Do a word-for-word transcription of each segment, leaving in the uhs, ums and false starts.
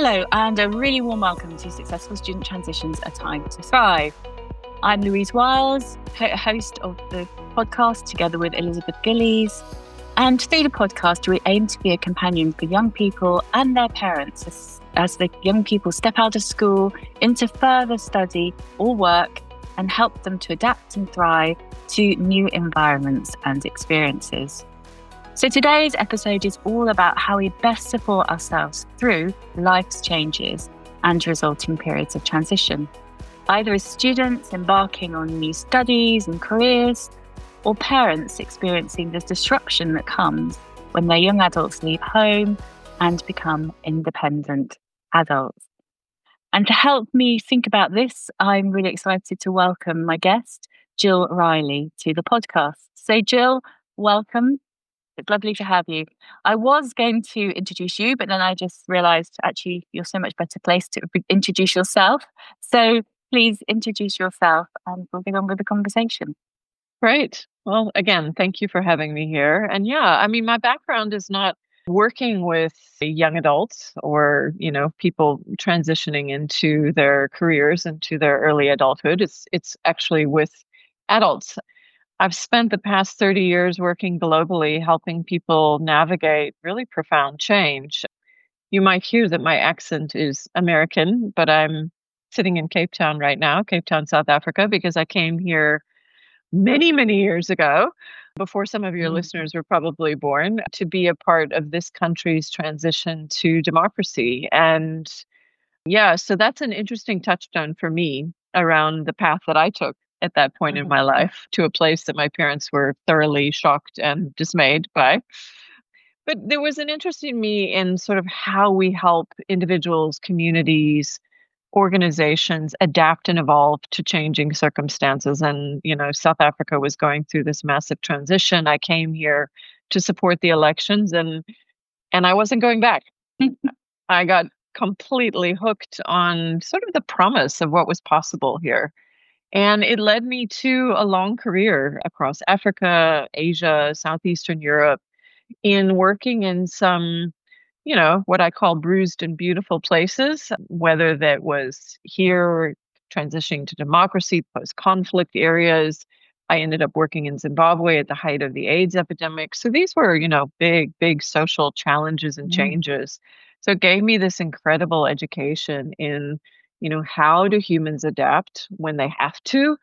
Hello, and a really warm welcome to Successful Student Transitions, A Time to Thrive. I'm Louise Wiles, host of the podcast together with Elizabeth Gillies. And through the podcast, we aim to be a companion for young people and their parents as, as the young people step out of school into further study or work and help them to adapt and thrive to new environments and experiences. So today's episode is all about how we best support ourselves through life's changes and resulting periods of transition, either as students embarking on new studies and careers, or parents experiencing the disruption that comes when their young adults leave home and become independent adults. And to help me think about this, I'm really excited to welcome my guest, Jill Riley, to the podcast. So Jill, welcome. It's lovely to have you. I was going to introduce you, but then I just realised actually you're so much better placed to introduce yourself. So please introduce yourself and we'll get on with the conversation. Great. Well, again, thank you for having me here. And yeah, I mean, my background is not working with young adults or, you know, people transitioning into their careers, into their early adulthood. It's it's actually with adults. I've spent the past thirty years working globally, helping people navigate really profound change. You might hear that my accent is American, but I'm sitting in Cape Town right now, Cape Town, South Africa, because I came here many, many years ago, before some of your mm-hmm. listeners were probably born, to be a part of this country's transition to democracy. And yeah, so that's an interesting touchstone for me around the path that I took at that point in my life, to a place that my parents were thoroughly shocked and dismayed by. But there was an interest in me in sort of how we help individuals, communities, organizations adapt and evolve to changing circumstances. And, you know, South Africa was going through this massive transition. I came here to support the elections and and I wasn't going back. I got completely hooked on sort of the promise of what was possible here. And it led me to a long career across Africa, Asia, Southeastern Europe, in working in some, you know, what I call bruised and beautiful places, whether that was here, transitioning to democracy, post-conflict areas. I ended up working in Zimbabwe at the height of the AIDS epidemic. So these were, you know, big, big social challenges and changes. So it gave me this incredible education in, you know, how do humans adapt when they have to?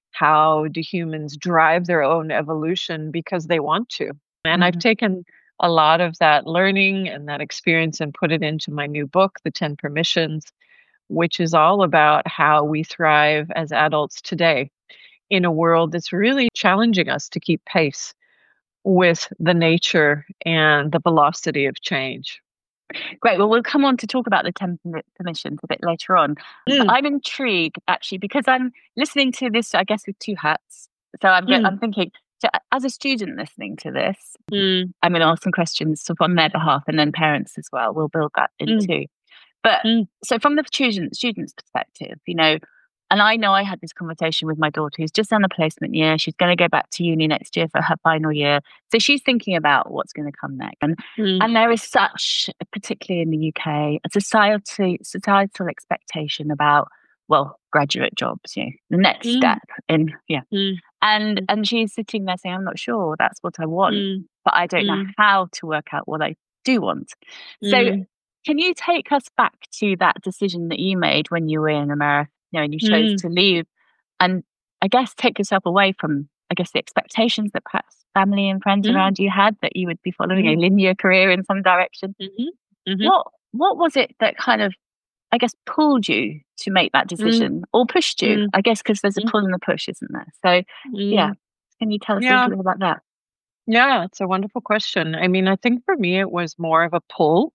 How do humans drive their own evolution because they want to? And mm-hmm. I've taken a lot of that learning and that experience and put it into my new book, The ten Permissions, which is all about how we thrive as adults today in a world that's really challenging us to keep pace with the nature and the velocity of change. Great. Well, we'll come on to talk about the ten permissions a bit later on. Mm. I'm intrigued, actually, because I'm listening to this, I guess, with two hats. So I'm, mm. I'm thinking, so as a student listening to this, mm. I'm going to ask some questions on their behalf, and then parents as well. We'll build that into. Mm. But mm. so from the student, student's perspective, you know, and I know I had this conversation with my daughter who's just done a placement year. She's going to go back to uni next year for her final year. So she's thinking about what's going to come next. And, mm. and there is such, particularly in the U K, a society, societal expectation about, well, graduate jobs, you know, the next mm. step in, yeah. Mm. And mm. and she's sitting there saying, I'm not sure that's what I want, mm. but I don't mm. know how to work out what I do want. So mm. can you take us back to that decision that you made when you were in America? You know, and you chose mm. to leave and I guess take yourself away from, I guess, the expectations that perhaps family and friends mm. around you had that you would be following mm. a linear career in some direction. Mm-hmm. Mm-hmm. What what was it that kind of, I guess, pulled you to make that decision mm. or pushed you? Mm. I guess because there's a pull and a push, isn't there? So, mm. yeah. Can you tell us yeah. a little bit about that? Yeah, it's a wonderful question. I mean, I think for me, it was more of a pull.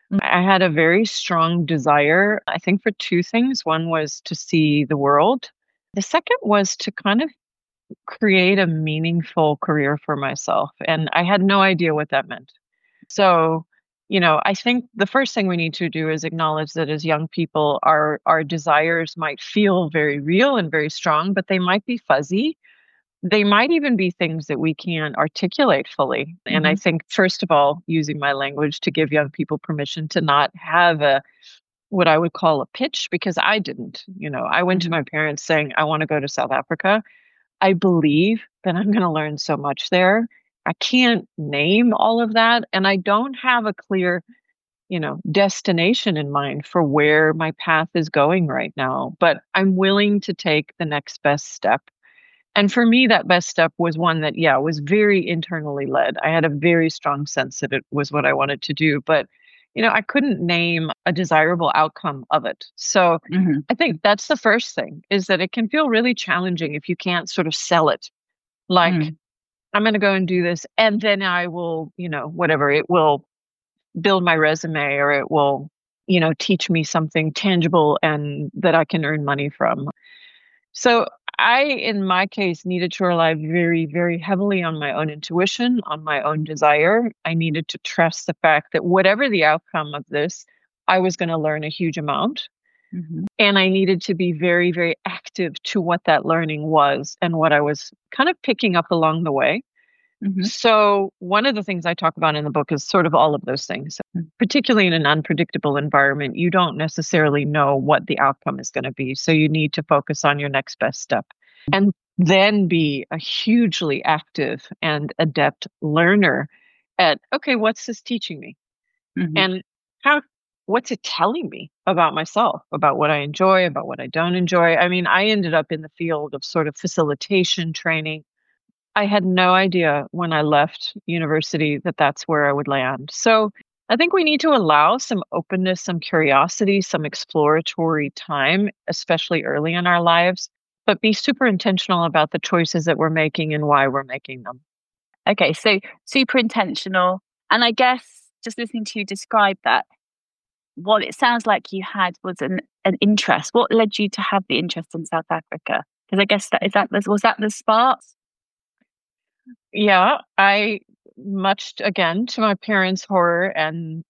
I had a very strong desire, I think, for two things. One was to see the world. The second was to kind of create a meaningful career for myself. And I had no idea what that meant. So, you know, I think the first thing we need to do is acknowledge that as young people, our, our desires might feel very real and very strong, but they might be fuzzy. They might even be things that we can't articulate fully. Mm-hmm. And I think, first of all, using my language to give young people permission to not have a what I would call a pitch because I didn't. You know, I went to Mhm. my parents saying, I want to go to South Africa. I believe that I'm going to learn so much there. I can't name all of that. And I don't have a clear, you know, destination in mind for where my path is going right now. But I'm willing to take the next best step. And for me, that best step was one that, yeah, was very internally led. I had a very strong sense that it was what I wanted to do. But, you know, I couldn't name a desirable outcome of it. So Mhm. I think that's the first thing is that it can feel really challenging if you can't sort of sell it. Like, Mm. I'm going to go and do this, and then I will, you know, whatever, it will build my resume or it will, you know, teach me something tangible and that I can earn money from. So I, in my case, needed to rely very, very heavily on my own intuition, on my own desire. I needed to trust the fact that whatever the outcome of this, I was going to learn a huge amount. Mhm. And I needed to be very, very active to what that learning was and what I was kind of picking up along the way. Mhm. So, one of the things I talk about in the book is sort of all of those things. Mm. Particularly in an unpredictable environment, you don't necessarily know what the outcome is going to be. So, you need to focus on your next best step and then be a hugely active and adept learner at, okay, what's this teaching me? Mhm. And how, what's it telling me about myself, about what I enjoy, about what I don't enjoy? I mean, I ended up in the field of sort of facilitation training. I had no idea when I left university that that's where I would land. So I think we need to allow some openness, some curiosity, some exploratory time, especially early in our lives, but be super intentional about the choices that we're making and why we're making them. Okay, so super intentional. And I guess just listening to you describe that, what it sounds like you had was an an interest. What led you to have the interest in South Africa? Because I guess that is that was was that the spark? Yeah, I, much again to my parents' horror and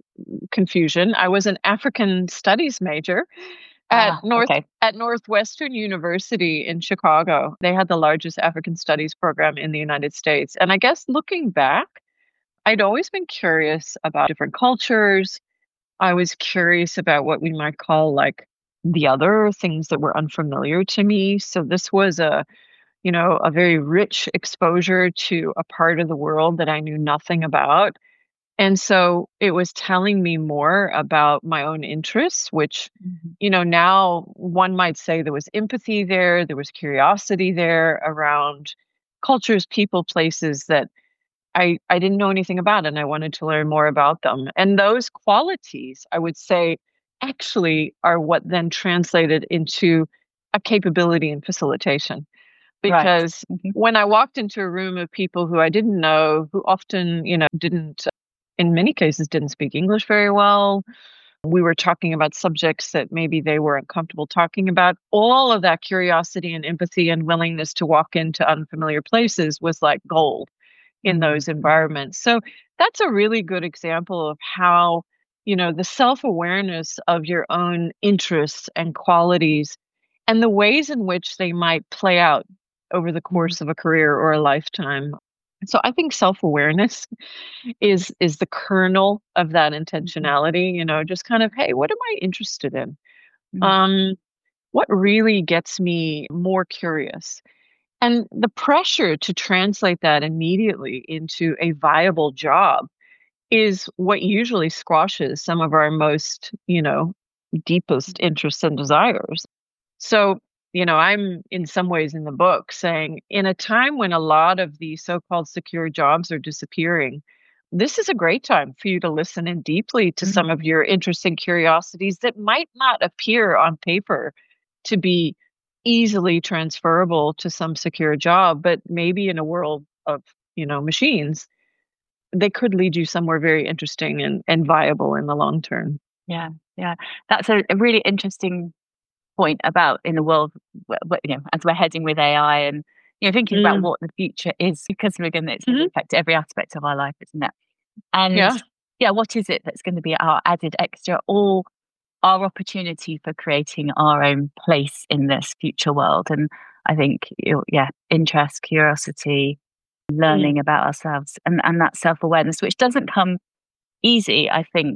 confusion, I was an African studies major at Ah, North okay. at Northwestern University in Chicago. They had the largest African studies program in the United States. And I guess looking back, I'd always been curious about different cultures. I was curious about what we might call like the other things that were unfamiliar to me. So this was a, you know, a very rich exposure to a part of the world that I knew nothing about. And so it was telling me more about my own interests, which, Mhm. you know, now one might say there was empathy there, there was curiosity there around cultures, people, places that I, I didn't know anything about and I wanted to learn more about them. And those qualities, I would say, actually are what then translated into a capability in facilitation. Right. Because Mhm. when I walked into a room of people who I didn't know, who often, you know, didn't, in many cases, didn't speak English very well, we were talking about subjects that maybe they weren't comfortable talking about. All of that curiosity and empathy and willingness to walk into unfamiliar places was like gold in Mm. those environments. So that's a really good example of how, you know, the self-awareness of your own interests and qualities and the ways in which they might play out over the Mhm. course of a career or a lifetime. So I think self-awareness is is the kernel of that Mhm. intentionality, you know, just kind of, hey, what am I interested in? Mhm. Um, what really gets me more curious? And the pressure to translate that immediately into a viable job is what usually squashes some of our most, you know, deepest interests and desires. So, you know, I'm in some ways in the book saying in a time when a lot of the so called secure jobs are disappearing, this is a great time for you to listen in deeply to Mhm. some of your interests and curiosities that might not appear on paper to be easily transferable to some secure job, but maybe in a world of, you know, machines, they could lead you somewhere very interesting and, and viable in the long term. Yeah, yeah. That's a, a really interesting point about in the world, wh- wh- you know, as we're heading with A I and you know thinking about Mm, what the future is because we're going to it's going to mhm, affect every aspect of our life, isn't it? And yeah. yeah, what is it that's going to be our added extra or our opportunity for creating our own place in this future world? And I think you know, yeah, interest, curiosity, Mm, learning about ourselves, and and that self awareness, which doesn't come easy, I think.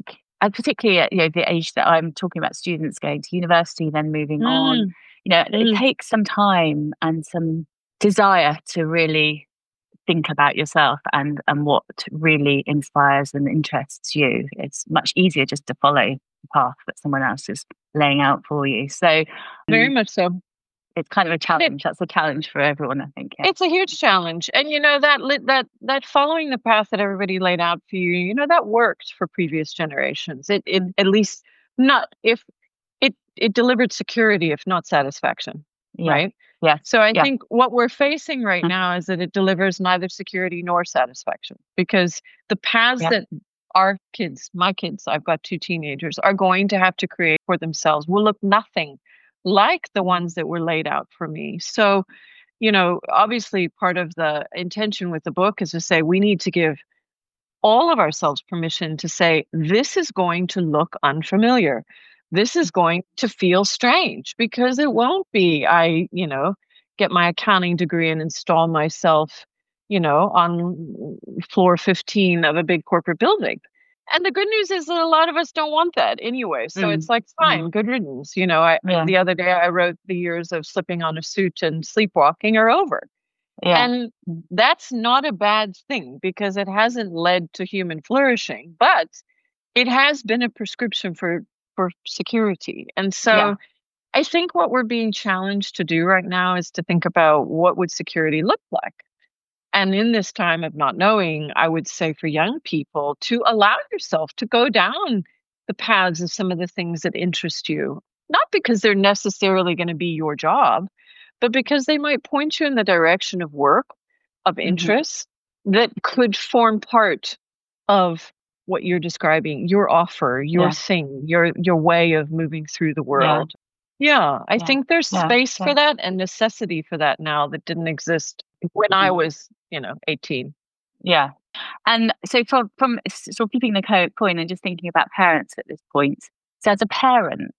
and particularly at, you know, the age that I'm talking about, students going to university, then moving on, Mm, you know, it mm. takes some time and some desire to really think about yourself and and what really inspires and interests you. It's much easier just to follow the path that someone else is laying out for you. So Very um, much so. it's kind of a It, challenge. That's a challenge for everyone, I think. Yeah. it's a huge challenge, and you know that lit that that following the path that everybody laid out for you, you know that worked for previous generations. It it Mm. at least not if it it delivered security, if not satisfaction, Yeah. right? Yes. So I Yeah. think what we're facing right Mm. now is that it delivers neither security nor satisfaction because the paths Yeah. that our kids, my kids, I've got two teenagers, are going to have to create for themselves will look nothing like the Mm. ones that were laid out for me. So, you know, obviously part of the intention with the book is to say we need to give all of ourselves permission to say, this is going to look unfamiliar. This is going to feel strange because it won't be. I, you know, get my accounting degree and install myself, you know, on floor fifteen of a big corporate building. And the good news is that a lot of us don't want that anyway. So it's Mm. like, Mm. fine, good riddance. You know, I, Yeah. the other day I wrote the years of slipping on a suit and sleepwalking are over. Yeah. And Mm. that's not a bad thing because it hasn't led to human flourishing, but it has been a prescription for for security. And Yeah. so I think what we're being challenged to do right now is to think about what would security look like. And in this time of not knowing, I would say for young people to allow yourself to go down the paths of some of the things that interest you, not because they're necessarily going to be your job, but because they might point you in the direction of work, of Mhm. interests that could form part of what you're describing, your offer, your Yeah. thing, your your way of moving through the Yeah. world. Yeah, I Yeah. think there's Yeah. space Yeah. for that and necessity for that now that didn't exist when I Mhm. was, you know, eighteen. Yeah. And so from from s sort of keeping the co coin and just thinking about parents at this point. So as a parent,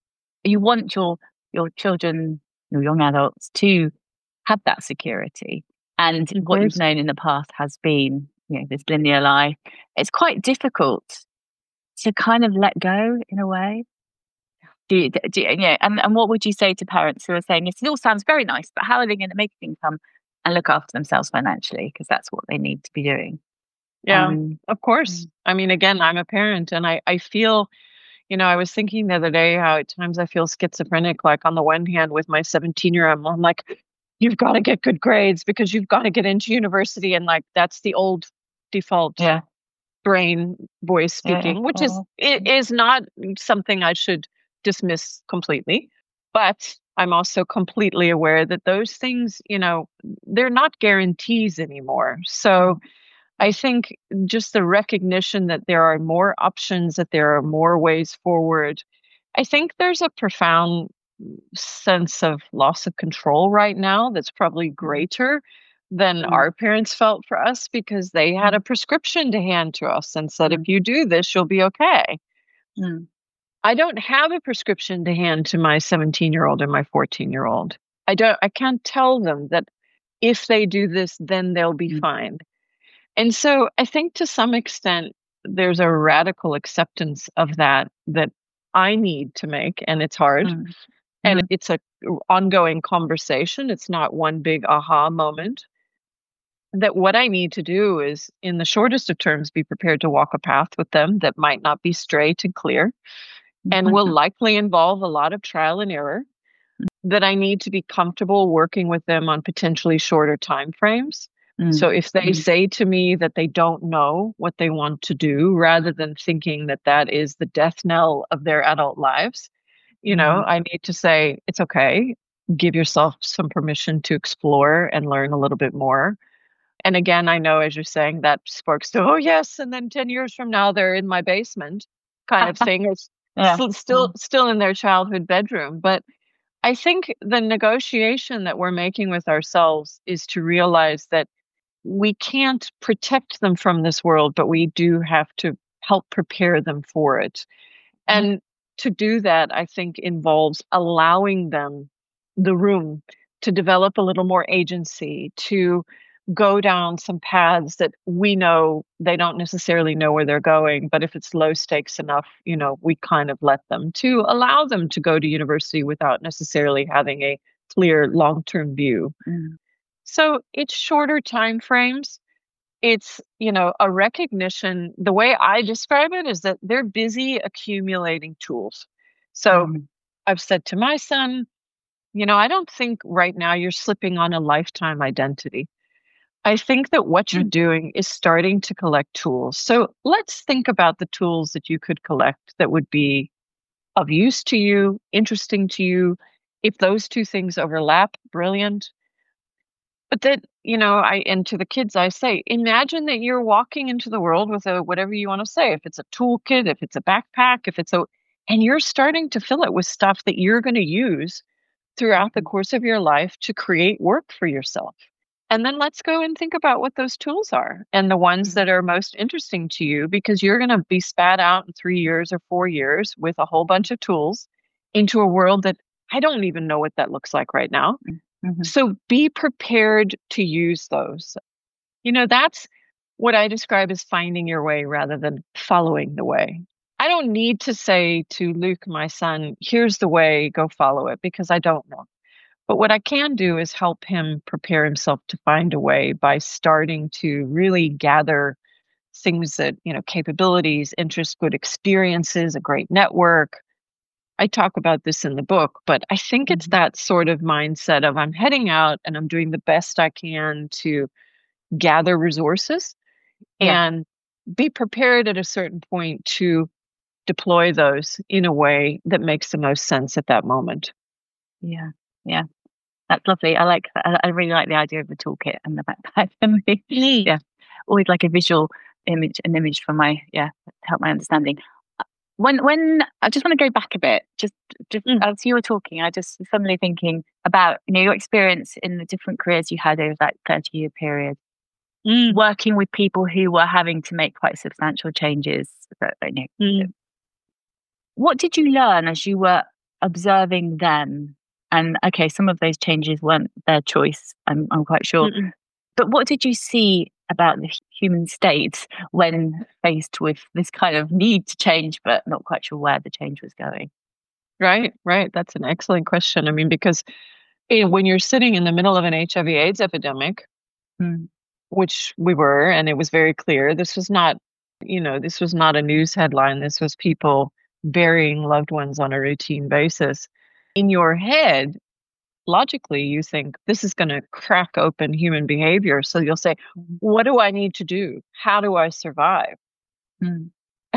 you want your your children, your young adults to have that security. And Of what you've course. known in the past has been, you know, this linear life. It's quite difficult to kind of let go in a way. Do you, do you, yeah, and, and what would you say to parents who are saying, yes, it all sounds very nice, but how are they going to make an income and look after themselves financially? Because that's what they need to be doing. Yeah, Um, of course. mm, I mean, again, I'm a parent and I, I feel, you know, I was thinking the other day how at times I feel schizophrenic. Like on the one hand, with my seventeen year old, I'm like, you've got to get good grades because you've got to get into university. And like, that's the old default yeah, brain voice yeah, yeah, speaking, which is yeah, it is not something I should dismiss completely. But I'm also completely aware that those things, you know, they're not guarantees anymore. So mm, I think just the recognition that there are more options, that there are more ways forward. I think there's a profound sense of loss of control right now that's probably mm, greater than mm, our parents felt for us because they had a mm, prescription to hand to us and said, if mm, you do this, you'll be okay. mm, I don't have a prescription to hand to my seventeen year old and my fourteen year old. I don't, I can't tell them that if they do this, then they'll be mm, fine. And so I think to some extent, there's a radical acceptance of that that I need to make, and it's hard. mm, And mhm, it's a ongoing conversation. It's not one big aha moment. That what I need to do is, in the shortest of terms, be prepared to walk a path with them that might not be straight and clear and will mhm, likely involve a lot of trial and error. That I need to be comfortable working with them on potentially shorter time frames. mm, So if they mm, say to me that they don't know what they want to do, rather than thinking that that is the death knell of their adult lives, you know, mhm, I need to say, it's okay. Give yourself some permission to explore and learn a little bit more. And again, I know as you're saying that sparks to, oh, yes. And then ten years from now, they're in my basement kind of thing. It's yeah, still, still, mm, still in their childhood bedroom. But I think the negotiation that we're making with ourselves is to realize that we can't protect them from this world, but we do have to help prepare them for it. mhm, And to do that, I think involves allowing them the room to develop a little more agency, to go down some paths that we know they don't necessarily know where they're going, but if it's low stakes enough, you know, we kind of let them to allow them to go to university without necessarily having a clear long-term view. Mm. So it's shorter time frames. It's, you know, a recognition. The way I describe it is that they're busy accumulating tools. So Mm. I've said to my son, you know, I don't think right now you're slipping on a lifetime identity. I think that what you're Mm. doing is starting to collect tools. So let's think about the tools that you could collect that would be of use to you, interesting to you. If those two things overlap, brilliant. But then, you know, I and to the kids I say, imagine that you're walking into the world with a whatever you want to say, if it's a toolkit, if it's a backpack, if it's a and you're starting to fill it with stuff that you're going to use throughout the course of your life to create work for yourself. And then let's go and think about what those tools are and the ones that are most interesting to you, because you're going to be spat out in three years or four years with a whole bunch of tools into a world that I don't even know what that looks like right now. Mm-hmm. So be prepared to use those. You know, that's what I describe as finding your way rather than following the way. I don't need to say to Luke, my son, here's the way, go follow it, because I don't know. But what I can do is help him prepare himself to find a way by starting to really gather things that, you know, capabilities, interests, good experiences, a great network. I talk about this in the book, but I think it's that sort of mindset of I'm heading out and I'm doing the best I can to gather resources Yeah. and be prepared at a certain point to deploy those in a way that makes the most sense at that moment. Yeah. Yeah. That's lovely. I like that. I I really like the idea of the toolkit and the backpack and the Mm. yeah, always like a visual image, an image for my yeah, to help my understanding. Uh, When when I just want to go back a bit, just just Mm. as you were talking, I just was suddenly thinking about, you know, your experience in the different careers you had over that thirty year period, Mm. working with people who were having to make quite substantial changes. That, you know, Mm. what did you learn as you were observing them? And okay, some of those changes weren't their choice, I'm, I'm quite sure. Mm. But what did you see about the hu- human state when faced with this kind of need to change, but not quite sure where the change was going? Right, right. That's an excellent question. I mean, because eh, when you're sitting in the middle of an H I V AIDS epidemic, Mm, which we were, and it was very clear, this was not, you know, this was not a news headline. This was people burying loved ones on a routine basis. In your head, logically, you think this is going to crack open human behavior. So you'll say, mm, what do I need to do? How do I survive? mm,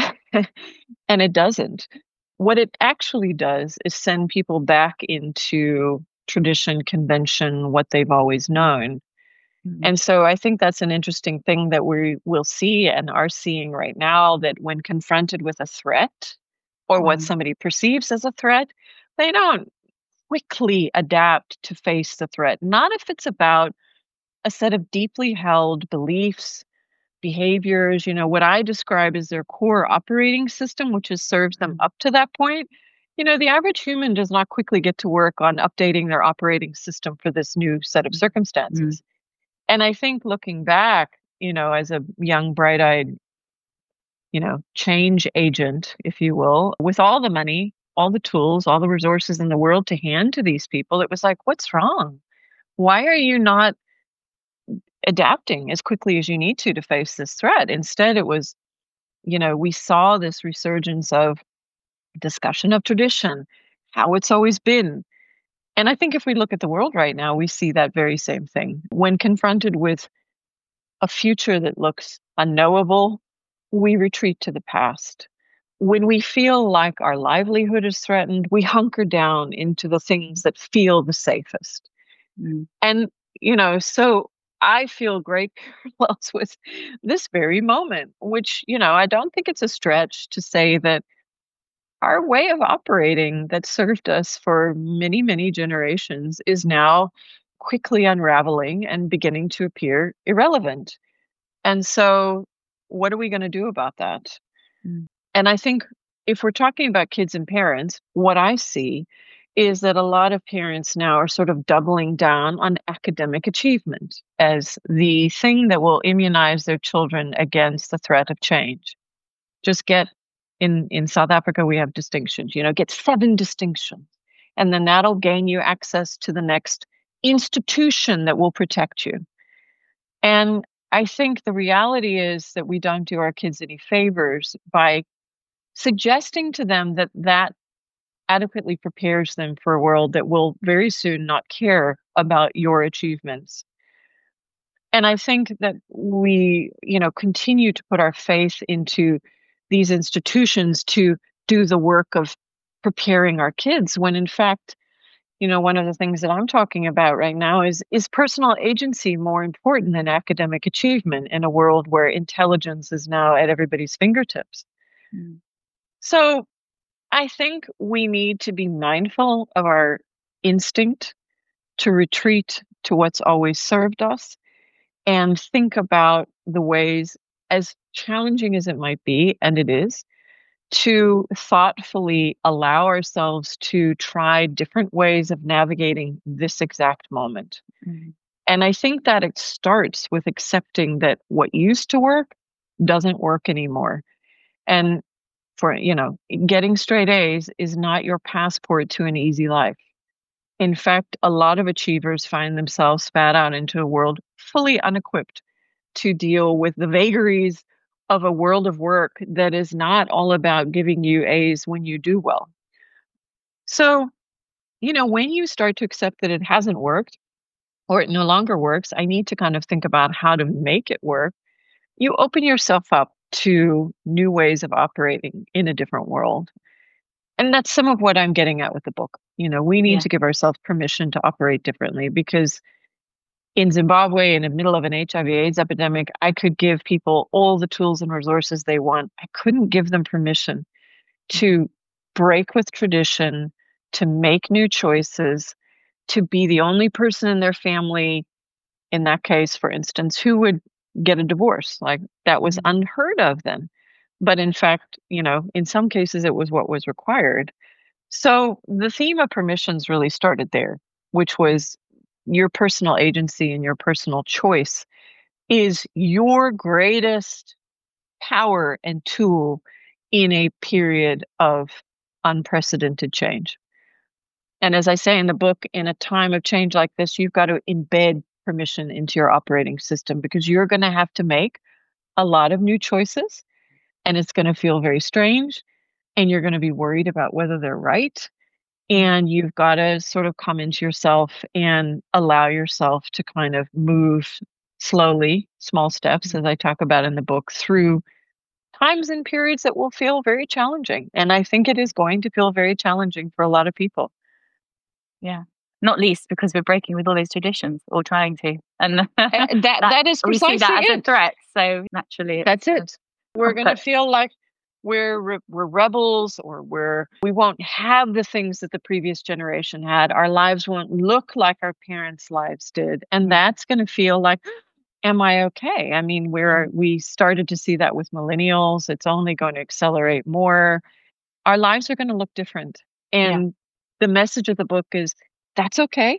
And it doesn't. What it actually does is send people back into tradition, convention, what they've always known. mm, And so I think that's an interesting thing that we will see and are seeing right now, that when confronted with a threat or what mm, somebody perceives as a threat, they don't quickly adapt to face the threat. Not if it's about a set of deeply held beliefs, behaviors, you know, what I describe as their core operating system, which has served them mm, up to that point. You know, the average human does not quickly get to work on updating their operating system for this new set of mm, circumstances. And I think looking back, you know, as a young, bright eyed, you know, change agent, if you will, with all the money, all the tools, all the resources in the world to hand to these people, it was like, what's wrong? Why are you not adapting as quickly as you need to to face this threat? Instead, it was, you know, we saw this resurgence of discussion of tradition, how it's always been. And I think if we look at the world right now, we see that very same thing. When confronted with a future that looks unknowable, we retreat to the past. When we feel like our livelihood is threatened, we hunker down into the things that feel the safest. mm, And, you know, so I feel great parallels with this very moment, which, you know, I don't think it's a stretch to say that our way of operating that served us for many, many generations is now quickly unraveling and beginning to appear irrelevant. And so, what are we going to do about that? mm, And I think if we're talking about kids and parents, what I see is that a lot of parents now are sort of doubling down on academic achievement as the thing that will immunize their children against the threat of change. Just get in in South Africa, we have distinctions, you know, get seven distinctions. And then that'll gain you access to the next institution that will protect you. And I think the reality is that we don't do our kids any favors by suggesting to them that that adequately prepares them for a world that will very soon not care about your achievements. And I think that we, you know, continue to put our faith into these institutions to do the work of preparing our kids when in fact, you know, one of the things that I'm talking about right now is is personal agency more important than academic achievement in a world where intelligence is now at everybody's fingertips. Mm. So I think we need to be mindful of our instinct to retreat to what's always served us and think about the ways, as challenging as it might be, and it is, to thoughtfully allow ourselves to try different ways of navigating this exact moment. Mm-hmm. And I think that it starts with accepting that what used to work doesn't work anymore. And for, you know, getting straight A's is not your passport to an easy life. In fact, a lot of achievers find themselves spat out into a world fully unequipped to deal with the vagaries of a world of work that is not all about giving you A's when you do well. So, you know, when you start to accept that it hasn't worked or it no longer works, I need to kind of think about how to make it work. You open yourself up to new ways of operating in a different world. And that's some of what I'm getting at with the book. You know, we need yeah. to give ourselves permission to operate differently because in Zimbabwe, in the middle of an H I V AIDS epidemic, I could give people all the tools and resources they want. I couldn't give them permission to break with tradition, to make new choices, to be the only person in their family, in that case, for instance, who would get a divorce. Like that was unheard of then. But in fact, you know, in some cases, it was what was required. So the theme of permissions really started there, which was your personal agency and your personal choice is your greatest power and tool in a period of unprecedented change. And as I say in the book, in a time of change like this, you've got to embed permission into your operating system because you're going to have to make a lot of new choices and it's going to feel very strange and you're going to be worried about whether they're right. And you've got to sort of come into yourself and allow yourself to kind of move slowly, small steps, as I talk about in the book, through times and periods that will feel very challenging. And I think it is going to feel very challenging for a lot of people. Yeah. Not least because we're breaking with all those traditions or trying to. And that, that, that is precisely we see that it. as a threat. So naturally. That's it. We're going to feel like We're we're rebels, or we're we won't have the things that the previous generation had. Our lives won't look like our parents' lives did, and that's going to feel like, am I okay? I mean, we're we started to see that with millennials. It's only going to accelerate more. Our lives are going to look different, and yeah. the message of the book is that's okay.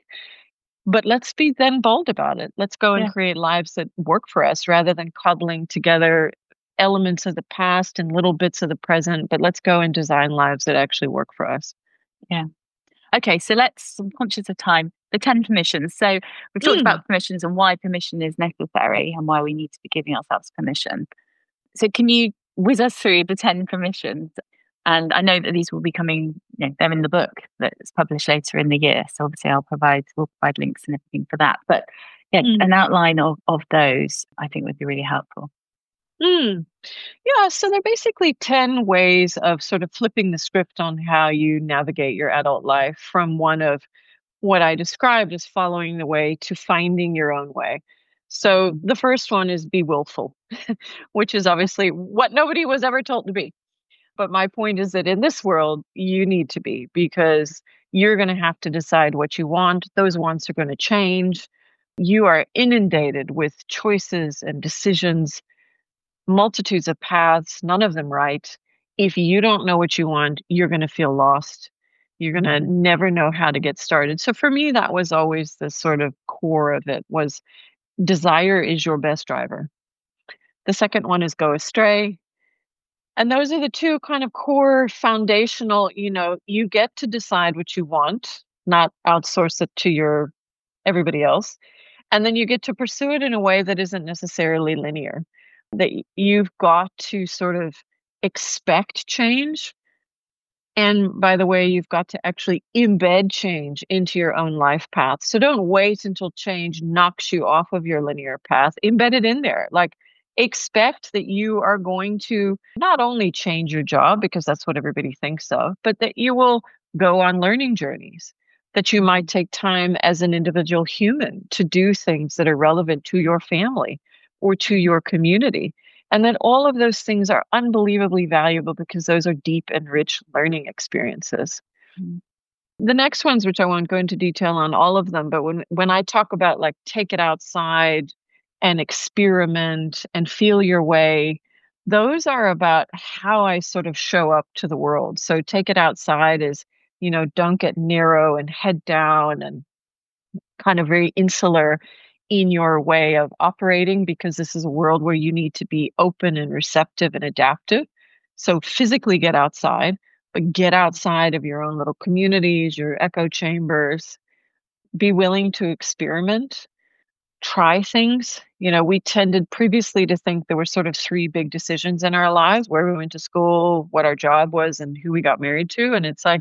But let's be then bold about it. Let's go and yeah. create lives that work for us, rather than coddling together elements of the past and little bits of the present, but let's go and design lives that actually work for us. Yeah. Okay, so let's, I'm conscious of time, the ten permissions. So we've talked mm. about permissions and why permission is necessary and why we need to be giving ourselves permission. So can you whiz us through the ten permissions? And I know that these will be coming, you know, they're in the book that's published later in the year. So obviously I'll provide, we'll provide links and everything for that. But yeah, mm. an outline of, of those I think would be really helpful. Mm. Yeah, so they're basically ten ways of sort of flipping the script on how you navigate your adult life from one of what I described as following the way to finding your own way. So the first one is be willful, which is obviously what nobody was ever told to be. But my point is that in this world, you need to be, because you're going to have to decide what you want. Those wants are going to change. You are inundated with choices and decisions, multitudes of paths, none of them right. If you don't know what you want, you're going to feel lost. You're going to never know how to get started. So for me, that was always the sort of core of it was desire is your best driver. The second one is go astray. And those are the two kind of core foundational, you know, you get to decide what you want, not outsource it to your everybody else. And then you get to pursue it in a way that isn't necessarily linear. That y- you've got to sort of expect change. And by the way, you've got to actually embed change into your own life path. So don't wait until change knocks you off of your linear path. Embed it in there. Like expect that you are going to not only change your job, because that's what everybody thinks of, but that you will go on learning journeys, that you might take time as an individual human to do things that are relevant to your family or to your community. And then all of those things are unbelievably valuable because those are deep and rich learning experiences. Mm. The next ones, which I won't go into detail on all of them, but when when I talk about like take it outside and experiment and feel your way, those are about how I sort of show up to the world. So take it outside is, you know, don't get narrow and head down and kind of very insular in your way of operating because this is a world where you need to be open and receptive and adaptive. So physically get outside, but get outside of your own little communities, your echo chambers. Be willing to experiment, try things. You know, we tended previously to think there were sort of three big decisions in our lives: where we went to school, what our job was, and who we got married to. And it's like,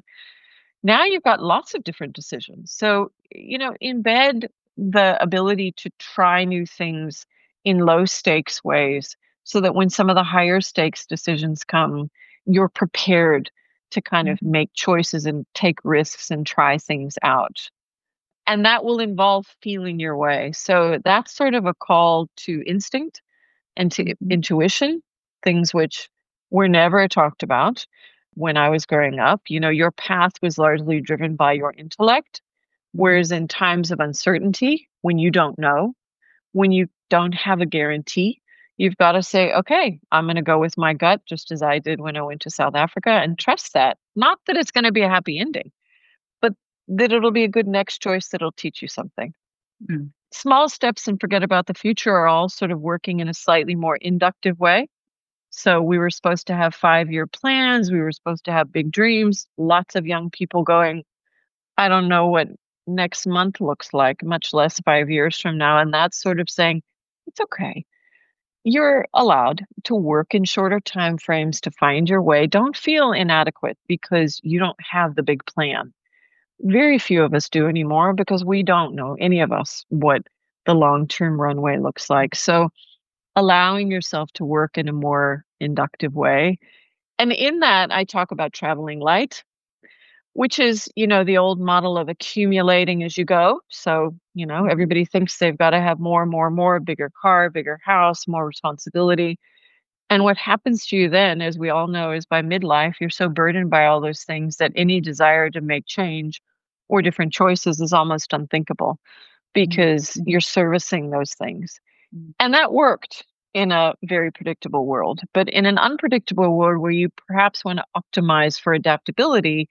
now you've got lots of different decisions. So, you know, embed the ability to try new things in low stakes ways so that when some of the higher stakes decisions come, you're prepared to kind of Mhm. make choices and take risks and try things out. And that will involve feeling your way. So that's sort of a call to instinct and to Mhm. intuition, things which were never talked about when I was growing up. You know, your path was largely driven by your intellect, Mhm. whereas in times of uncertainty, when you don't know, when you don't have a guarantee, you've got to say, okay, I'm going to go with my gut, just as I did when I went to South Africa, and trust that. Not that it's going to be a happy ending, but that it'll be a good next choice that'll teach you something. Mm. Small steps and forget about the future are all sort of working in a slightly more inductive way. So we were supposed to have five-year plans. We were supposed to have big dreams. Lots of young people going, I don't know what next month looks like, much less five years from now. And that's sort of saying, it's okay. You're allowed to work in shorter time frames to find your way. Don't feel inadequate because you don't have the big plan. Very few of us do anymore because we don't know, any of us, what the long-term runway looks like. So allowing yourself to work in a more inductive way. And in that, I talk about traveling light, which is, you know, the old model of accumulating as you go. So, you know, Mhm. everybody thinks they've got to have more, more, more, bigger car, bigger house, more responsibility. And what happens to you then, as we all know, is by midlife, you're so burdened by all those things that any desire to make change or different choices is almost unthinkable Mhm. because you're servicing those things. Mhm. And that worked in a very predictable world. But in an unpredictable world where you perhaps want to optimize for adaptability,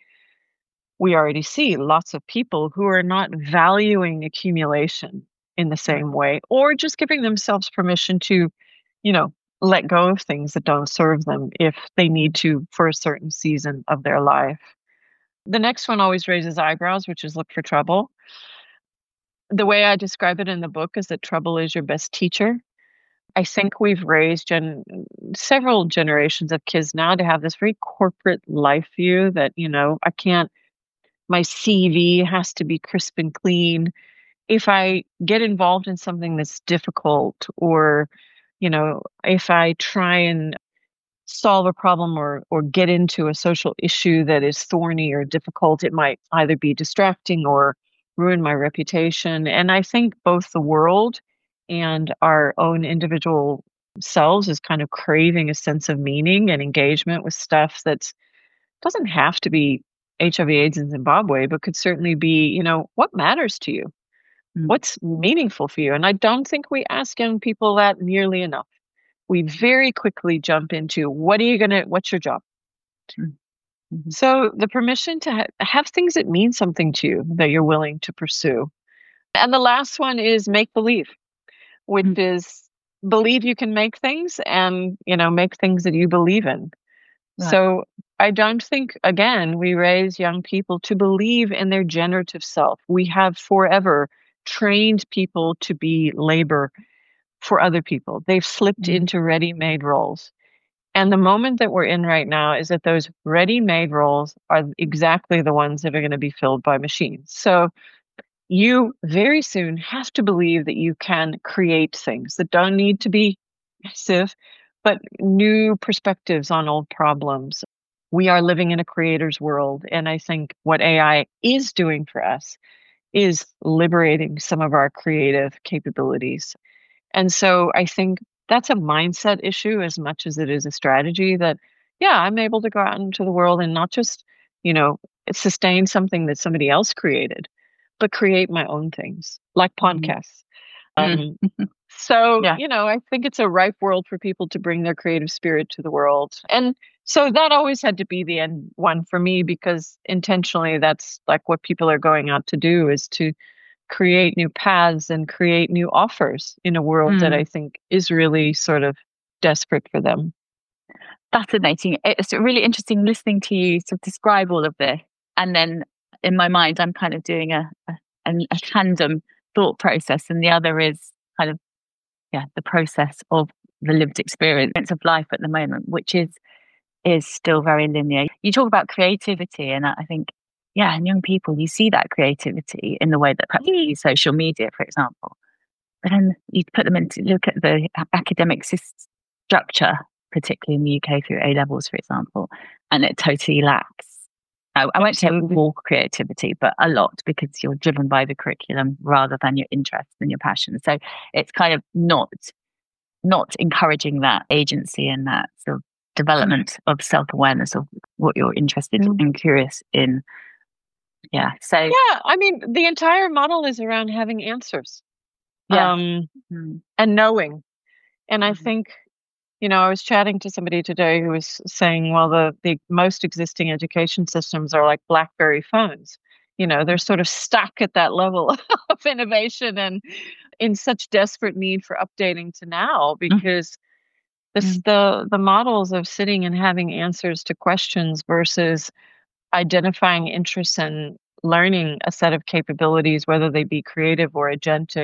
we already see lots of people who are not valuing accumulation in the Mhm. same way, or just giving themselves permission to, you know, let go of things that don't serve them if they need to for a certain season of their life. The next one always raises eyebrows, which is look for trouble. The way I describe it in the book is that trouble is your best teacher. I think we've raised gen- several generations of kids now to have this very corporate life view that, you know, I can't, my C V has to be crisp and clean. If I get involved in something that's difficult, or, you know, if I try and solve a problem or or get into a social issue that is thorny or difficult, it might either be distracting or ruin my reputation. And I think both the world and our own individual selves is kind of craving a sense of meaning and engagement with stuff that doesn't have to be H I V AIDS in Zimbabwe, but could certainly be, you know, what matters to you? Mm. What's meaningful for you? And I don't think we ask young people that nearly enough. We very quickly jump into what are you going to, what's your job? Mm. Mm-hmm. So the permission to ha- have things that mean something to you that you're willing to pursue. And the last one is make believe, which Mm. is believe you can make things and, you know, make things that you believe in. Right. So I don't think, again, we raise young people to believe in their generative self. We have forever trained people to be labor for other people. They've slipped Mm. into ready-made roles. And the moment that we're in right now is that those ready-made roles are exactly the ones that are going to be filled by machines. So you very soon have to believe that you can create things that don't need to be massive, but new perspectives on old problems. We are living in a creator's world. And I think what A I is doing for us is liberating some of our creative capabilities. And so I think that's a mindset issue as much as it is a strategy that, yeah, I'm able to go out into the world and not just, you know, sustain something that somebody else created, but create my own things like Mm. podcasts. Mm. Um, so, Yeah. you know, I think it's a ripe world for people to bring their creative spirit to the world. And so that always had to be the end one for me because intentionally that's like what people are going out to do is to create new paths and create new offers in a world that Mm. I think is really sort of desperate for them. Fascinating. It's really interesting listening to you sort of describe all of this. And then in my mind, I'm kind of doing a, a, an- a tandem thought process. And the other is kind of, yeah, the process of the lived experience of life at the moment, which is is still very linear. You talk about creativity, and I I think, yeah, in young people, you see that creativity in the way that perhaps you use social media, for example. But then you put them into look at the a- academic sys- structure, particularly in the U K through A levels, for example, and it totally lacks. I, I won't say Absolutely. all creativity, but a lot because you're driven by the curriculum rather than your interests and your passion. So it's kind of not not encouraging that agency and that sort of development of self awareness of what you're interested Mm. and curious in. Yeah. So Yeah, I mean, the entire model is around having answers yeah. um, Mm. and knowing. And I Mm. think, you know, I was chatting to somebody today who was saying, well, the, the most existing education systems are like BlackBerry phones. You know, they're sort of stuck at that level of innovation and in such desperate need for updating to now Mm. because this Mm. the the models of sitting and having answers to questions versus identifying interests and learning a set of capabilities, whether they be creative or agentic,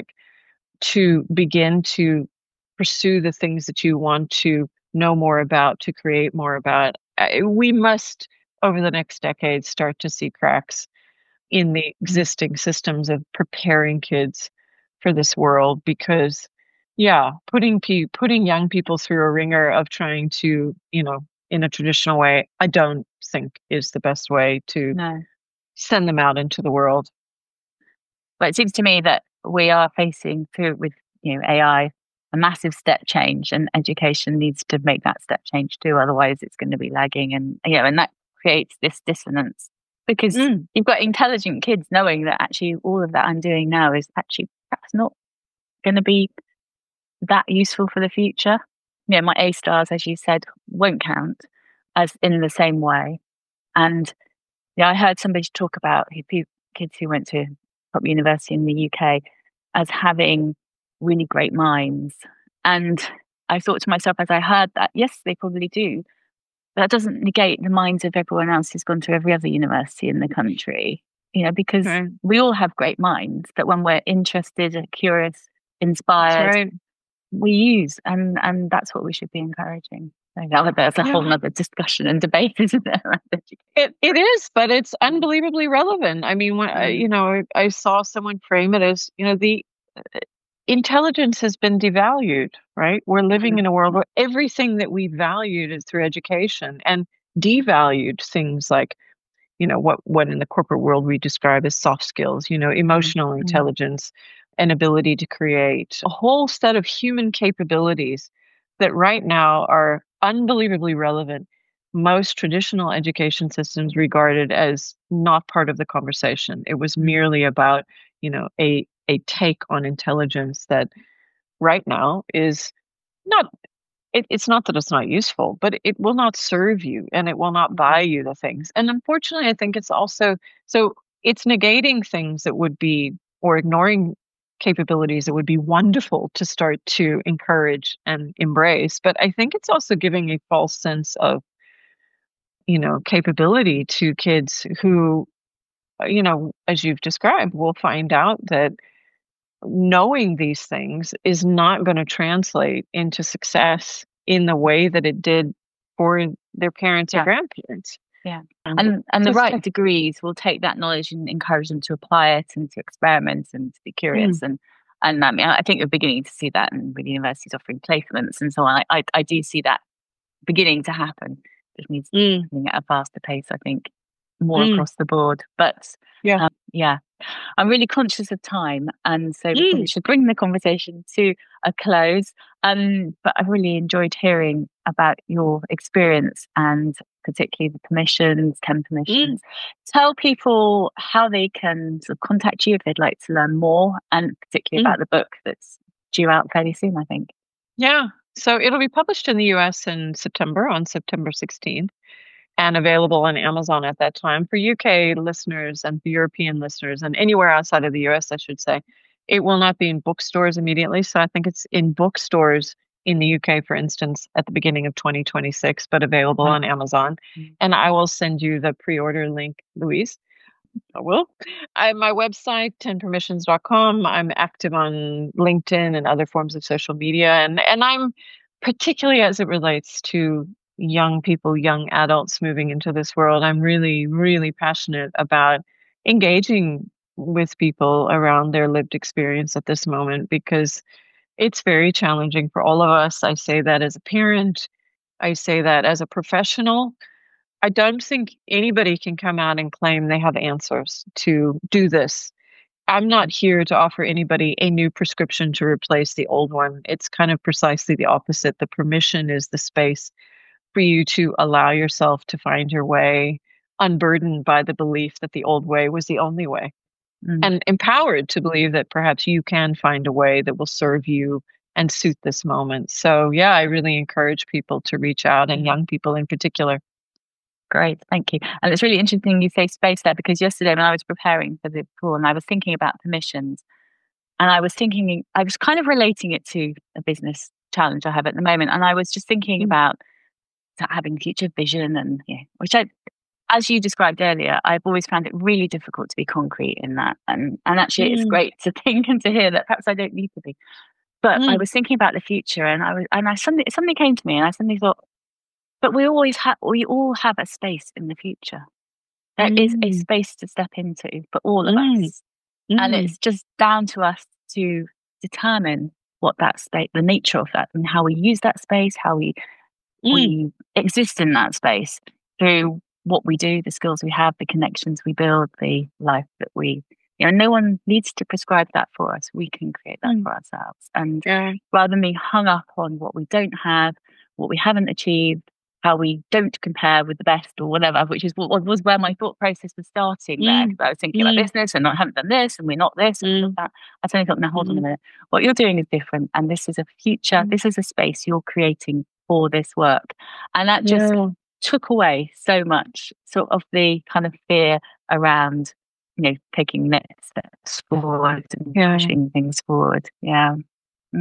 to begin to pursue the things that you want to know more about, to create more about. Uh, We must, over the next decade, start to see cracks in the Mm. existing systems of preparing kids for this world because yeah, putting pe- putting young people through a ringer of trying to, you know, in a traditional way, I don't think is the best way to No. send them out into the world. But it seems to me that we are facing through with you know A I a massive step change, and education needs to make that step change too. Otherwise, it's going to be lagging, and you know, and that creates this dissonance because Mm, you've got intelligent kids knowing that actually all of that I'm doing now is actually perhaps not going to be that useful for the future. You know, my A stars, as you said, won't count as in the same way. And yeah, I heard somebody talk about who- pe- kids who went to top university in the U K as having really great minds. And I thought to myself as I heard that, yes, they probably do. But that doesn't negate the minds of everyone else who's gone to every other university in the country, you know, because right. we all have great minds that when we're interested, curious, That's inspired, right. we use, and and that's what we should be encouraging. So that, there's a whole Yeah. nother discussion and debate, isn't there? around education? It it is, but it's unbelievably relevant. I mean, when I, Mm. you know, I, I saw someone frame it as, you know, the intelligence has been devalued, right? We're living Mm. in a world where everything that we valued is through education and devalued things like, you know, what what in the corporate world we describe as soft skills, you know, Mm. emotional Mm. intelligence and ability to create a whole set of human capabilities that right now are unbelievably relevant. Most traditional education systems regarded as not part of the conversation. It was Mm. merely about, you know, a a take on intelligence that right now is not it, it's not that it's not useful, but it will not serve you and it will not buy you the things. And unfortunately, I think it's also so it's negating things that would be or ignoring capabilities that would be wonderful to start to encourage and embrace. But I think it's also giving a false sense of, you know, capability to kids who, uh, you know, as you've described, will find out that knowing these things is not going to translate into success in the way that it did for their parents or Yeah. grandparents. Yeah. Um, And and the so right it's- degrees will take that knowledge and encourage them to apply it and to experiment and to be curious. Mm, And and I mean, I think you're beginning to see that in with universities offering placements and so on. I I, I do see that beginning to happen. Just needs to be mm, happening at a faster pace, I think, more mm, across the board. But yeah. um, yeah, I'm really conscious of time, and so we probably Mm, should bring the conversation to a close. Um, but I've really enjoyed hearing about your experience and particularly the permissions, ten mm, permissions. Tell people how they can sort of contact you if they'd like to learn more, and particularly mm. about the book that's due out fairly soon, I think. Yeah. So it'll be published in the U S in September, on September sixteenth, and available on Amazon at that time. For U K listeners and for European listeners, and anywhere outside of the U S, I should say, it will not be in bookstores immediately. So I think it's in bookstores in the U K, for instance, at the beginning of twenty twenty-six, but available Right. on Amazon. Mm. And I will send you the pre order link, Louise. I will. I my website, ten permissions dot com. I'm active on LinkedIn and other forms of social media. And and I'm particularly as it relates to young people, young adults moving into this world, I'm really, really passionate about engaging with people around their lived experience at this moment because it's very challenging for all of us. I say that as a parent, I say that as a professional. I don't think anybody can come out and claim they have answers to do this. I'm not here to offer anybody a new prescription to replace the old one. It's kind of precisely the opposite. The permission is the space for you to allow yourself to find your way, unburdened by the belief that the old way was the only way, Mm. and empowered to believe that perhaps you can find a way that will serve you and suit this moment. So, yeah, I really encourage people to reach out, and young people in particular. Great, thank you. And it's really interesting you say space there because yesterday when I was preparing for the call and I was thinking about permissions, and I was thinking, I was kind of relating it to a business challenge I have at the moment. And I was just thinking Mm, about having future vision and, yeah, which I, as you described earlier, I've always found it really difficult to be concrete in that. And, and actually, it's mm, great to think and to hear that perhaps I don't need to be. But I mm, was thinking about the future, and I was, and I suddenly, something came to me, and I suddenly thought, but we always have, we all have a space in the future. There is a mm, space to step into for all of mm, us. And mm, it's just down to us to determine what that space, the nature of that, and how we use that space, how we mm, we exist in that space through what we do, the skills we have, the connections we build, the life that we, you know, no one needs to prescribe that for us. We can create that mm. for ourselves. And Yeah. rather than being hung up on what we don't have, what we haven't achieved, how we don't compare with the best or whatever, which is what was where my thought process was starting there. Mm, Because I was thinking about mm, business and I haven't done this and we're not this and all of mm, that. I suddenly thought, now hold on a mm, minute. What you're doing is different. And this is a future, mm. this is a space you're creating for this work. And that just Yeah. took away so much sort of the kind of fear around, you know, taking next steps forward and Yeah. pushing things forward. Yeah. Mm.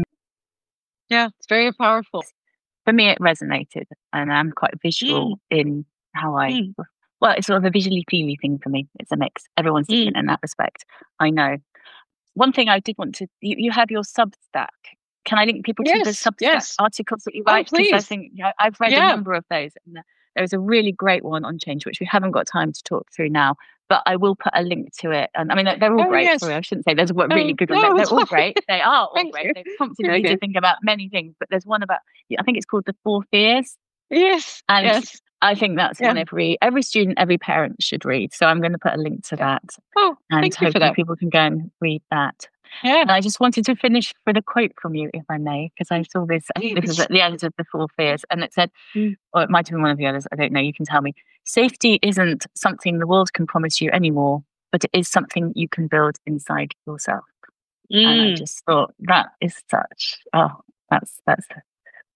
Yeah. It's very powerful. For me, it resonated, and I'm quite Mm, visual in how I. mm, Well, it's sort of a visually feely thing for me. It's a mix. Everyone's mm. different in that respect. I know. One thing I did want to, you, you have your Substack. Can I link people to the Yes. Substack Yes. articles that you Oh, write? Because I please. think, you know, I've read a Yeah. number of those. And there was a really great one on change, which we haven't got time to talk through now. But I will put a link to it. And I mean, they're, they're all Oh, great. yes. Sorry, I shouldn't say there's one really Oh, good one. They're, no, they're it's all fine. great. They are all Thank great. you. They've prompted Thank me to you. think about many things. But there's one about, I think it's called The Four Fears. Yes. And Yes. I think that's Yeah. one every every student, every parent should read. So I'm going to put a link to Yeah. that, Oh, and thank you for hopefully that. people can go and read that. Yeah. And I just wanted to finish with a quote from you, if I may, because I saw this. I think this is Please. at the end of The Four Fears, and it said, Mm, or it might have been one of the others. I don't know. You can tell me. Safety isn't something the world can promise you anymore, but it is something you can build inside yourself. And I mm, just thought that is such. Oh, that's that's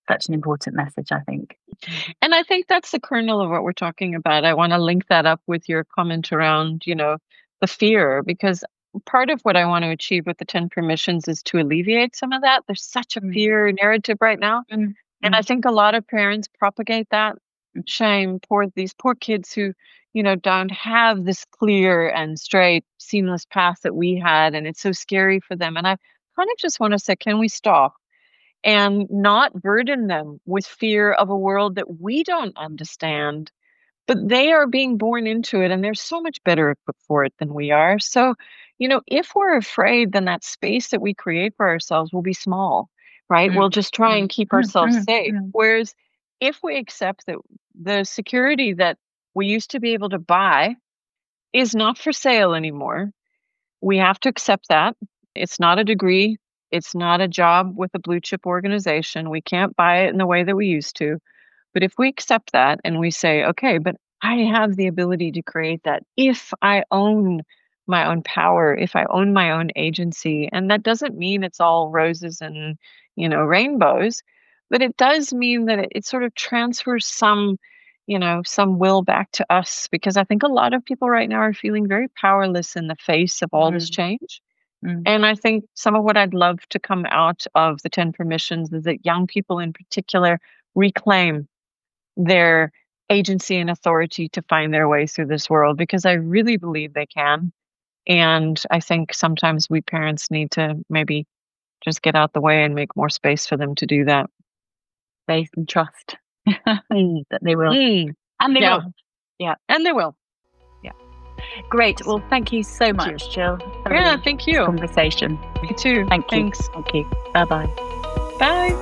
such an important message, I think. And I think that's the kernel of what we're talking about. I want to link that up with your comment around, you know, the fear, because part of what I want to achieve with the ten permissions is to alleviate some of that. There's such a fear narrative right now. Mm. And I think a lot of parents propagate that shame. Poor these poor kids who, you know, don't have this clear and straight, seamless path that we had, and it's so scary for them. And I kind of just want to say, can we stop and not burden them with fear of a world that we don't understand, but they are being born into it and they're so much better equipped for it than we are. So, you know, if we're afraid, then that space that we create for ourselves will be small, right? Mm. We'll just try and keep Mm, ourselves mm, safe. mm. Whereas if we accept that the security that we used to be able to buy is not for sale anymore, we have to accept that. It's not a degree. It's not a job with a blue chip organization. We can't buy it in the way that we used to. But if we accept that and we say, okay, but I have the ability to create that if I own my own power, if I own my own agency, and that doesn't mean it's all roses and, you know, rainbows, but it does mean that it, it sort of transfers some, you know, some will back to us, because I think a lot of people right now are feeling very powerless in the face of all this Mm. change. Mm. And I think some of what I'd love to come out of the ten permissions is that young people in particular reclaim their agency and authority to find their way through this world, because I really believe they can. And I think sometimes we parents need to maybe just get out the way and make more space for them to do that. Faith and trust Mm. that they will. Mm. And they Yeah. will. Yeah. And they will. Great. Well, thank you so Thank much, you. Jill. for Yeah, this thank you. Conversation. You too. Thank you. Thanks. Thank you. Bye-bye. Bye.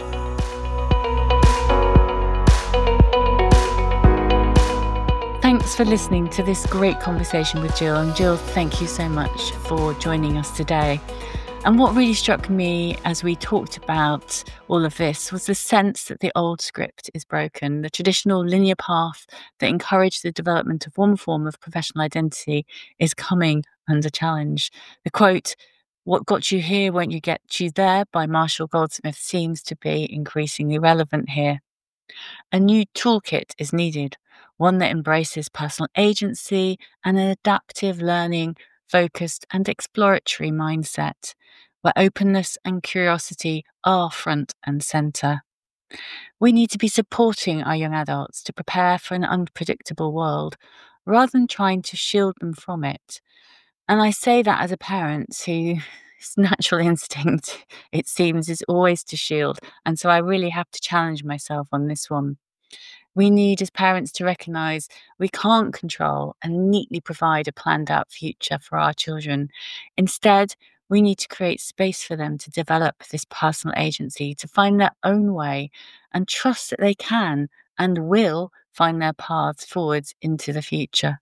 Thanks for listening to this great conversation with Jill. And Jill, thank you so much for joining us today. And what really struck me as we talked about all of this was the sense that the old script is broken. The traditional linear path that encouraged the development of one form of professional identity is coming under challenge. The quote, "What got you here won't you get you there" by Marshall Goldsmith seems to be increasingly relevant here. A new toolkit is needed, one that embraces personal agency and an adaptive learning, focused and exploratory mindset, where openness and curiosity are front and centre. We need to be supporting our young adults to prepare for an unpredictable world, rather than trying to shield them from it. And I say that as a parent whose natural instinct, it seems, is always to shield. And so I really have to challenge myself on this one. We need, as parents, to recognise we can't control and neatly provide a planned out future for our children. Instead, we need to create space for them to develop this personal agency, to find their own way, and trust that they can and will find their paths forwards into the future.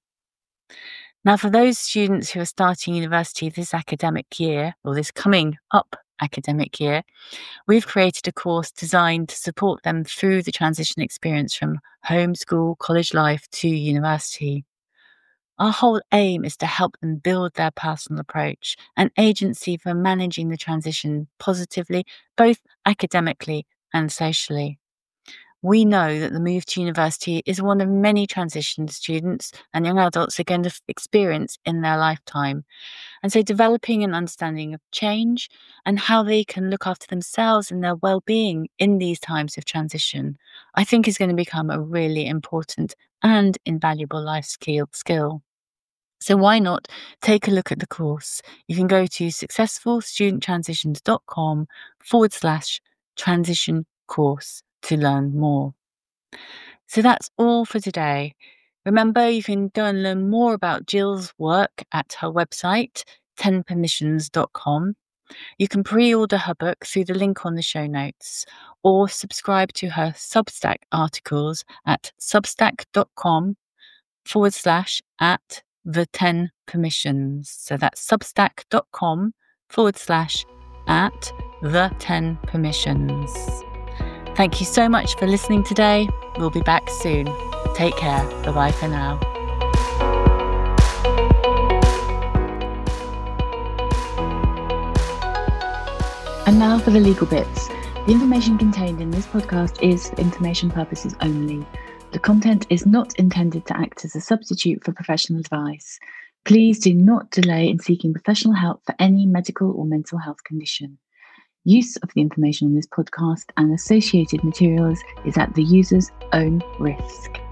Now, for those students who are starting university this academic year, or this coming up academic year, we've created a course designed to support them through the transition experience from homeschool, college life to university. Our whole aim is to help them build their personal approach and agency for managing the transition positively, both academically and socially. We know that the move to university is one of many transition students and young adults are going to experience in their lifetime. And so developing an understanding of change and how they can look after themselves and their well-being in these times of transition, I think is going to become a really important and invaluable life skill. skill. So why not take a look at the course? You can go to successfulstudenttransitions.com forward slash transition course to learn more. So that's all for today. Remember, you can go and learn more about Jill's work at her website, ten permissions dot com. You can pre-order her book through the link on the show notes, or subscribe to her Substack articles at substack.com forward slash at the 10 permissions. So that's substack.com forward slash at the 10 permissions. Thank you so much for listening today. We'll be back soon. Take care. Bye-bye for now. And now for the legal bits. The information contained in this podcast is for information purposes only. The content is not intended to act as a substitute for professional advice. Please do not delay in seeking professional help for any medical or mental health condition. Use of the information on this podcast and associated materials is at the user's own risk.